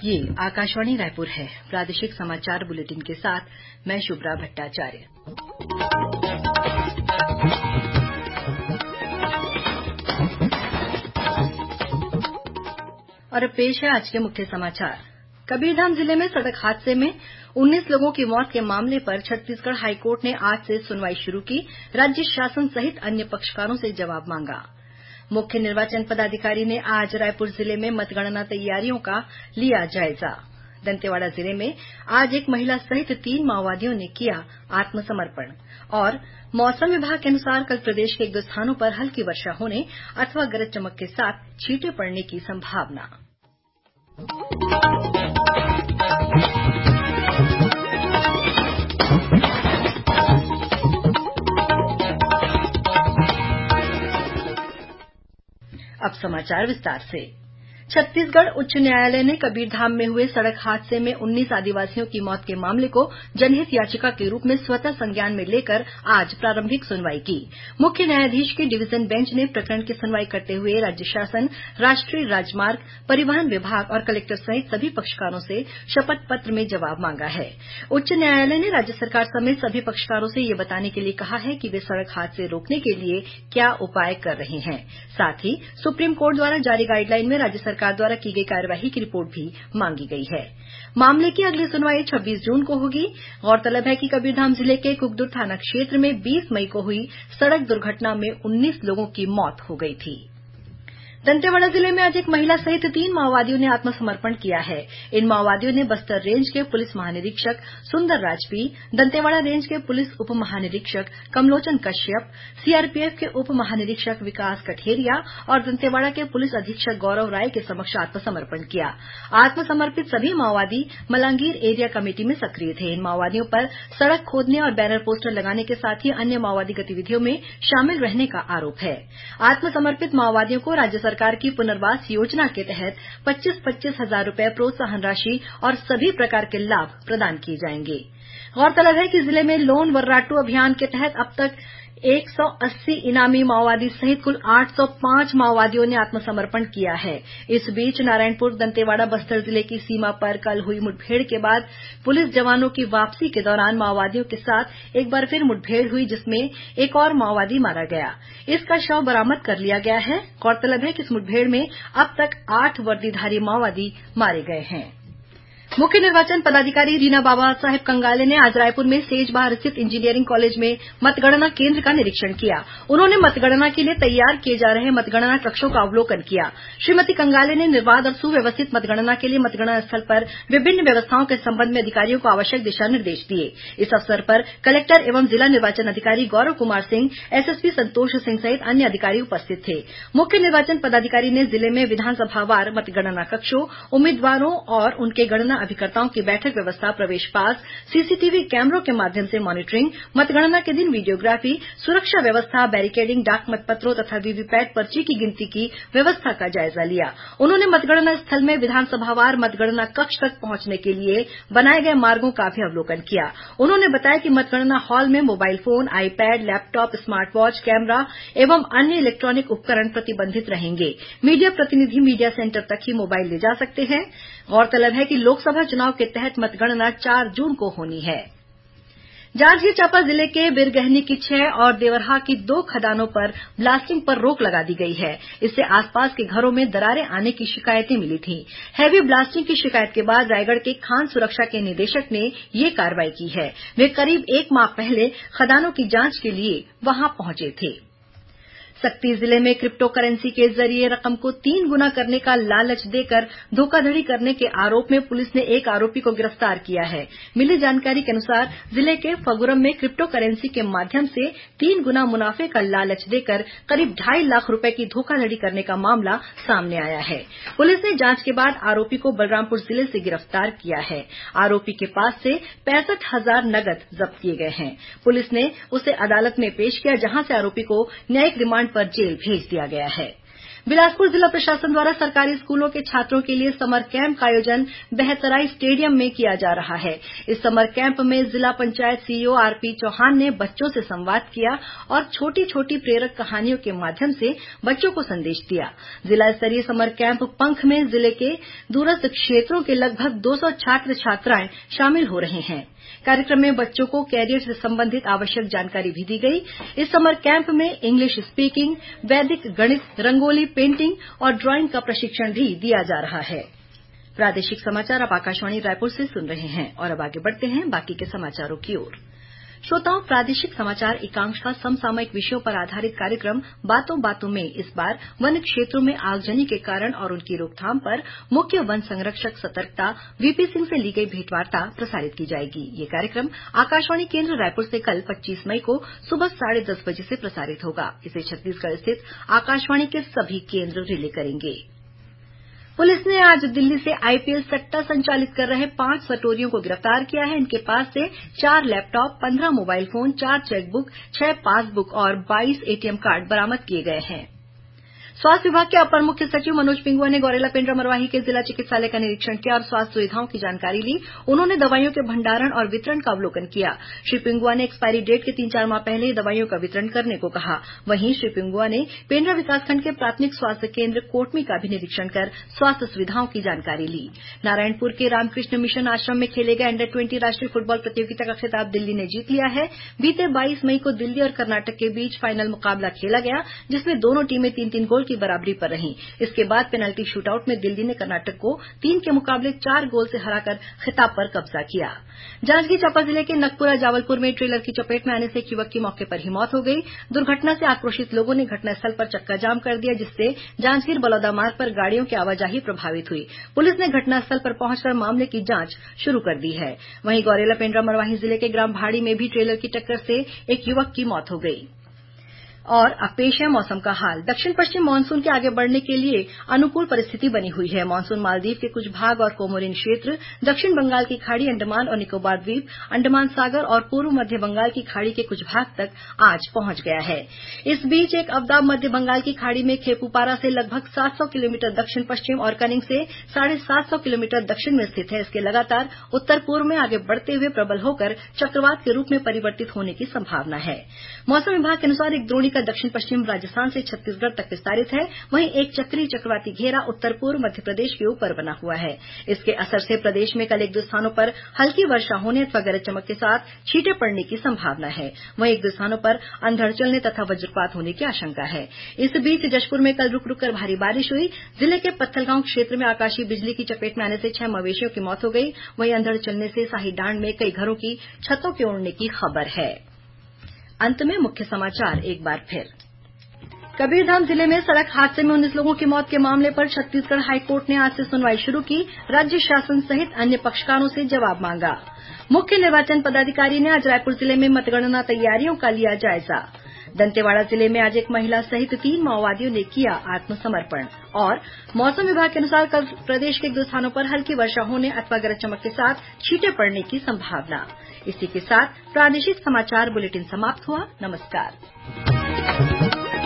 ये आकाशवाणी रायपुर है। प्रादेशिक समाचार बुलेटिन के साथ मैं शुभ्रा भट्टाचार्य। और अब पेश है आज के मुख्य समाचार। कबीरधाम जिले में सड़क हादसे में 19 लोगों की मौत के मामले पर छत्तीसगढ़ हाईकोर्ट ने आज से सुनवाई शुरू की। राज्य शासन सहित अन्य पक्षकारों से जवाब मांगा। मुख्य निर्वाचन पदाधिकारी ने आज रायपुर जिले में मतगणना तैयारियों का लिया जायजा। दंतेवाड़ा जिले में आज एक महिला सहित 3 माओवादियों ने किया आत्मसमर्पण। और मौसम विभाग के अनुसार कल प्रदेश के 1-2 स्थानों पर हल्की वर्षा होने अथवा गरज चमक के साथ छींटे पड़ने की संभावना। अब समाचार विस्तार से। छत्तीसगढ़ उच्च न्यायालय ने कबीरधाम में हुए सड़क हादसे में 19 आदिवासियों की मौत के मामले को जनहित याचिका के रूप में स्वतः संज्ञान में लेकर आज प्रारंभिक सुनवाई की। मुख्य न्यायाधीश की डिवीजन बेंच ने प्रकरण की सुनवाई करते हुए राज्य शासन, राष्ट्रीय राजमार्ग, परिवहन विभाग और कलेक्टर सहित सभी पक्षकारों से शपथ पत्र में जवाब मांगा है। उच्च न्यायालय ने राज्य सरकार समेत सभी पक्षकारों से यह बताने के लिए कहा है कि वे सड़क हादसे रोकने के लिए क्या उपाय कर रहे हैं। साथ ही सुप्रीम कोर्ट द्वारा जारी गाइडलाइन में राज्य सरकार द्वारा की गई कार्यवाही की रिपोर्ट भी मांगी गई है। मामले की अगली सुनवाई 26 जून को होगी। गौरतलब है कि कबीरधाम जिले के कुकदुर थाना क्षेत्र में 20 मई को हुई सड़क दुर्घटना में 19 लोगों की मौत हो गई थी। दंतेवाड़ा जिले में आज एक महिला सहित 3 माओवादियों ने आत्मसमर्पण किया है। इन माओवादियों ने बस्तर रेंज के पुलिस महानिरीक्षक सुंदर राजपी, दंतेवाड़ा रेंज के पुलिस उप महानिरीक्षक कमलोचन कश्यप, सीआरपीएफ के उप महानिरीक्षक विकास कठेरिया और दंतेवाड़ा के पुलिस अधीक्षक गौरव राय के समक्ष आत्मसमर्पण किया। आत्मसमर्पित सभी माओवादी मलांगीर एरिया कमेटी में सक्रिय थे। इन माओवादियों पर सड़क खोदने और बैनर पोस्टर लगाने के साथ ही अन्य माओवादी गतिविधियों में शामिल रहने का आरोप है। आत्मसमर्पित माओवादियों को राज्य सरकार की पुनर्वास योजना के तहत 25-25 हजार रुपए प्रोत्साहन राशि और सभी प्रकार के लाभ प्रदान किए जाएंगे। गौरतलब है कि जिले में लोन वर्राटू अभियान के तहत अब तक 180 इनामी माओवादी सहित कुल 805 माओवादियों ने आत्मसमर्पण किया है। इस बीच नारायणपुर दंतेवाड़ा बस्तर जिले की सीमा पर कल हुई मुठभेड़ के बाद पुलिस जवानों की वापसी के दौरान माओवादियों के साथ एक बार फिर मुठभेड़ हुई, जिसमें एक और माओवादी मारा गया। इसका शव बरामद कर लिया गया है। गौरतलब है कि इस मुठभेड़ में अब तक 8 वर्दीधारी माओवादी मारे गए हैं। मुख्य निर्वाचन पदाधिकारी रीना बाबा साहेब कंगाले ने आज रायपुर में सेजबहार स्थित इंजीनियरिंग कॉलेज में मतगणना केंद्र का निरीक्षण किया। उन्होंने मतगणना के लिए तैयार किए जा रहे मतगणना कक्षों का अवलोकन किया। श्रीमती कंगाले ने निर्बाध और सुव्यवस्थित मतगणना के लिए मतगणना स्थल पर विभिन्न व्यवस्थाओं के संबंध में अधिकारियों को आवश्यक दिशा निर्देश दिए। इस अवसर पर कलेक्टर एवं जिला निर्वाचन अधिकारी गौरव कुमार सिंह, एसएसपी संतोष सिंह सहित अन्य अधिकारी उपस्थित थे। मुख्य निर्वाचन पदाधिकारी ने जिले में विधानसभावार मतगणना कक्षों, उम्मीदवारों और उनके गणना अभिकर्ताओं की बैठक व्यवस्था, प्रवेश पास, सीसीटीवी कैमरों के माध्यम से मॉनिटरिंग, मतगणना के दिन वीडियोग्राफी, सुरक्षा व्यवस्था, बैरिकेडिंग, डाक मतपत्रों तथा वीवीपैट पर्ची की गिनती की व्यवस्था का जायजा लिया। उन्होंने मतगणना स्थल में विधानसभावार मतगणना कक्ष तक पहुंचने के लिए बनाए गए मार्गों का भी अवलोकन किया। उन्होंने बताया कि मतगणना हॉल में mobile phone, iPad, laptop, smart watch, camera एवं अन्य इलेक्ट्रॉनिक उपकरण प्रतिबंधित रहेंगे। मीडिया प्रतिनिधि मीडिया सेंटर तक ही मोबाइल ले जा सकते हैं। गौरतलब है कि लोकसभा चुनाव के तहत मतगणना 4 जून को होनी है। जांजगीर चांपा जिले के बिरगहनी की 6 और देवरहा की 2 खदानों पर ब्लास्टिंग पर रोक लगा दी गई है। इससे आसपास के घरों में दरारें आने की शिकायतें मिली थीं। हैवी ब्लास्टिंग की शिकायत के बाद रायगढ़ के खान सुरक्षा के निदेशक ने ये कार्रवाई की है। वे करीब 1 माह पहले खदानों की जांच के लिए वहां पहुंचे थे। सक्ती जिले में क्रिप्टो करेंसी के जरिए रकम को 3 गुना करने का लालच देकर धोखाधड़ी करने के आरोप में पुलिस ने एक आरोपी को गिरफ्तार किया है। मिली जानकारी के अनुसार जिले के फगुरम में क्रिप्टो करेंसी के माध्यम से 3 गुना मुनाफे का लालच देकर करीब 2.5 लाख रुपए की धोखाधड़ी करने का मामला सामने आया है। पुलिस ने जांच के बाद आरोपी को बलरामपुर जिले से गिरफ्तार किया है। आरोपी के पास से 65,000 नगद जब्त किए गए हैं। पुलिस ने उसे अदालत में पेश किया, जहां से आरोपी को न्यायिक रिमांड पर जेल भेज दिया गया है। बिलासपुर जिला प्रशासन द्वारा सरकारी स्कूलों के छात्रों के लिए समर कैंप का आयोजन बेहतराई स्टेडियम में किया जा रहा है। इस समर कैंप में जिला पंचायत सीईओ आरपी चौहान ने बच्चों से संवाद किया और छोटी छोटी प्रेरक कहानियों के माध्यम से बच्चों को संदेश दिया। जिला स्तरीय समर कैंप पंख में जिले के दूरस्थ क्षेत्रों के लगभग 200 छात्र छात्राएं शामिल हो रहे हैं। कार्यक्रम में बच्चों को कैरियर से संबंधित आवश्यक जानकारी भी दी गई। इस समर कैंप में इंग्लिश स्पीकिंग, वैदिक गणित, रंगोली, पेंटिंग और ड्राइंग का प्रशिक्षण भी दिया जा रहा है। प्रादेशिक समाचार आप आकाशवाणी रायपुर से सुन रहे हैं और अब आगे बढ़ते हैं बाकी के समाचारों की ओर। श्रोताओं, प्रादेशिक समाचार एकांश का समसामयिक विषयों पर आधारित कार्यक्रम बातों बातों में इस बार वन क्षेत्रों में आगजनी के कारण और उनकी रोकथाम पर मुख्य वन संरक्षक सतर्कता वीपी सिंह से ली गई भेंटवार्ता प्रसारित की जाएगी। ये कार्यक्रम आकाशवाणी केन्द्र रायपुर से कल 25 मई को सुबह 10:30 बजे से प्रसारित होगा। इसे छत्तीसगढ़ स्थित आकाशवाणी के सभी केन्द्र रिले करेंगे। पुलिस ने आज दिल्ली से आईपीएल सट्टा संचालित कर रहे 5 सटोरियों को गिरफ्तार किया है। इनके पास से 4 laptop, 15 mobile phone, 4 chequebook, 6 passbook और 22 एटीएम कार्ड बरामद किए गए हैं। स्वास्थ्य विभाग के अपर मुख्य सचिव मनोज पिंगुआ ने गौरेला पेण्ड्रा मरवाही के जिला चिकित्सालय का निरीक्षण किया और स्वास्थ्य सुविधाओं की जानकारी ली। उन्होंने दवाइयों के भंडारण और वितरण का अवलोकन किया। श्री पिंगुआ ने एक्सपायरी डेट के 3-4 माह पहले ही दवाइयों का वितरण करने को कहा। वहीं श्री पिंगुआ ने पेण्ड्रा विकासखंड के प्राथमिक स्वास्थ्य केन्द्र कोटमी का भी निरीक्षण कर स्वास्थ्य सुविधाओं की जानकारी ली। नारायणपुर के रामकृष्ण मिशन आश्रम में खेले गए अंडर 20 राष्ट्रीय फुटबॉल प्रतियोगिता का खिताब दिल्ली ने जीत लिया है। बीते 22 मई को दिल्ली और कर्नाटक के बीच फाइनल मुकाबला खेला गया, जिसमें दोनों टीमें 3-3 गोल की बराबरी पर रहीं। इसके बाद पेनल्टी शूटआउट में दिल्ली ने कर्नाटक को 3 के मुकाबले 4 गोल से हराकर खिताब पर कब्जा किया। जांजगीर चांपा जिले के नगपुरा जावलपुर में ट्रेलर की चपेट में आने से एक युवक की मौके पर ही मौत हो गई। दुर्घटना से आक्रोशित लोगों ने घटनास्थल पर चक्काजाम कर दिया, जिससे जांजगीर बलौदा मार्ग पर गाड़ियों की आवाजाही प्रभावित हुई। पुलिस ने घटनास्थल पर पहुंचकर मामले की जांच शुरू कर दी है। वहीं गौरेला पेण्ड्रा मरवाही जिले के ग्राम भाड़ी में भी ट्रेलर की टक्कर से एक युवक की मौत हो गई। और अब पेश है मौसम का हाल। दक्षिण पश्चिम मानसून के आगे बढ़ने के लिए अनुकूल परिस्थिति बनी हुई है। मानसून मालदीव के कुछ भाग और कोमोरिन क्षेत्र, दक्षिण बंगाल की खाड़ी, अंडमान और निकोबार द्वीप, अंडमान सागर और पूर्व मध्य बंगाल की खाड़ी के कुछ भाग तक आज पहुंच गया है। इस बीच एक अवदाब मध्य बंगाल की खाड़ी में खेपुपारा से लगभग 700 किलोमीटर दक्षिण पश्चिम और कनिंग से 750 किलोमीटर दक्षिण में स्थित है। इसके लगातार उत्तर पूर्व में आगे बढ़ते हुए प्रबल होकर चक्रवात के रूप में परिवर्तित होने की संभावना है। मौसम विभाग के अनुसार एक द्रोणिका दक्षिण पश्चिम राजस्थान से छत्तीसगढ़ तक विस्तारित है। वहीं एक चक्रीय चक्रवाती घेरा उत्तर पूर्व मध्य प्रदेश के ऊपर बना हुआ है। इसके असर से प्रदेश में कल 1-2 स्थानों पर हल्की वर्षा होने अथवा गरज चमक के साथ छींटे पड़ने की संभावना है। वहीं 1-2 स्थानों पर अंधड़ चलने तथा वज्रपात होने की आशंका है। इस बीच जशपुर में कल रुक रुक कर भारी बारिश हुई। जिले के पत्थलगांव क्षेत्र में आकाशीय बिजली की चपेट में आने से 6 मवेशियों की मौत हो गई। वहीं अंधड़ चलने से साहीडांड में कई घरों की छतों के उड़ने की खबर है। अंत में मुख्य समाचार एक बार फिर। कबीरधाम जिले में सड़क हादसे में 19 लोगों की मौत के मामले पर छत्तीसगढ़ हाईकोर्ट ने आज से सुनवाई शुरू की। राज्य शासन सहित अन्य पक्षकारों से जवाब मांगा। मुख्य निर्वाचन पदाधिकारी ने आज रायपुर जिले में मतगणना तैयारियों का लिया जायजा। दंतेवाड़ा जिले में आज एक महिला सहित 3 माओवादियों ने किया आत्मसमर्पण। और मौसम विभाग के अनुसार कल प्रदेश के 1-2 स्थानों पर हल्की वर्षा होने अथवा गरज चमक के साथ छींटे पड़ने की संभावना। इसी के साथ प्रादेशिक समाचार बुलेटिन समाप्त हुआ। नमस्कार।